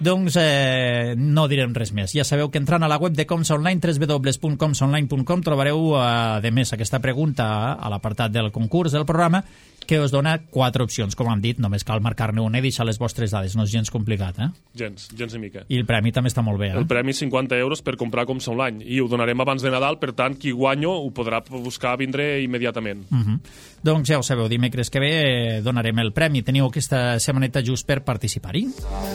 Doncs no direm res més. Ja sabeu que entrant a la web de Comsa Online, www.comsaonline.com, trobareu, a més, aquesta pregunta a l'apartat del concurs del programa, que us dona 4 opcions. Com hem dit, només cal marcar-ne una i deixar les vostres dades. No és gens complicat, Gens ni mica. I el premi també està molt bé, El premi 50 euros per comprar Comsa Online. I ho donarem abans de Nadal, per tant, qui guanyo ho podrà buscar vindre immediatament. Doncs ja ho sabeu, dimecres que ve donarem el premi. Teniu aquesta setmaneta just per participar-hi.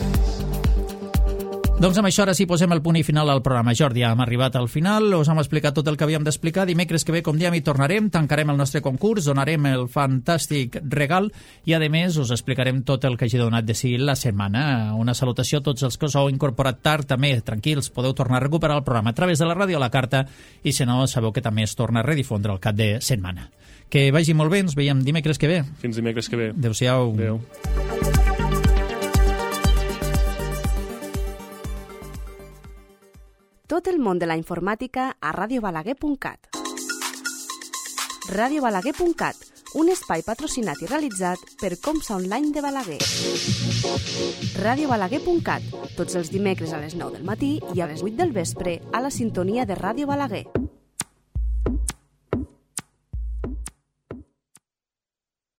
Doncs amb això ara sí posem el punt i final al programa. Jordi, hem arribat al final, us hem explicat tot el que havíem d'explicar. Dimecres que ve, com dèiem, hi tornarem, tancarem el nostre concurs, donarem el fantàstic regal i, a més, us explicarem tot el que hagi donat de si la setmana. Una salutació a tots els que us heu incorporat tard, també, tranquils, podeu tornar a recuperar el programa a través de la ràdio a la carta i, si no, sabeu que també es torna a redifondre al cap de setmana. Que vagi molt bé, ens veiem dimecres que ve. Fins dimecres que ve. Adéu-siau. Adéu. Tot el món de la informàtica a radiobalaguer.cat. Radiobalaguer.cat, un espai patrocinat i realitzat per Comsa Online de Balaguer. Radiobalaguer.cat, tots els dimecres a les 9 del matí i a les 8 del vespre a la sintonia de Ràdio Balaguer.